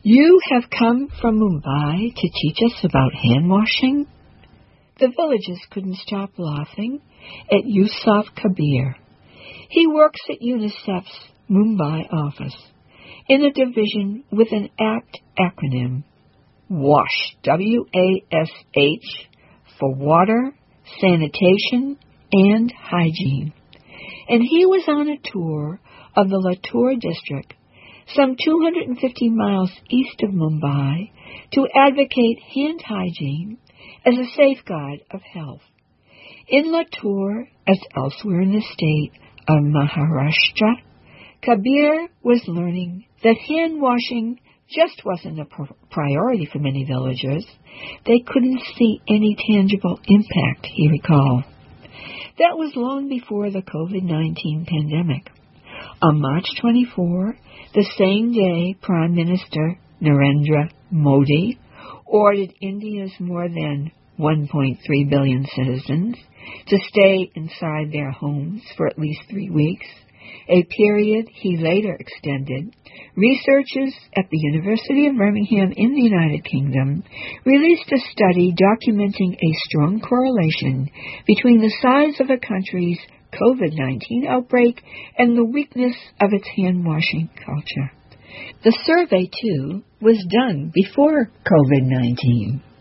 You have come from Mumbai to teach us about hand washing? The villagers couldn't stop laughing at Yusuf Kabir. He works at UNICEF's Mumbai office in a division with an apt acronym, WASH, W-A-S-H, for water, sanitation, and hygiene. And he was on a tour of the Latur district, some 250 miles east of Mumbai, to advocate hand hygiene as a safeguard of health. In Latur, as elsewhere in the state of Maharashtra, Kabir was learning that hand washing just wasn't a priority for many villagers. They couldn't see any tangible impact, he recalled. That was long before the COVID-19 pandemic. On March 24, the same day Prime Minister Narendra Modi ordered India's more than 1.3 billion citizens to stay inside their homes for at least 3 weeks, a period he later extended, researchers at the University of Birmingham in the United Kingdom released a study documenting a strong correlation between the size of a country's COVID-19 outbreak and the weakness of its hand-washing culture. The survey, too, was done before COVID-19.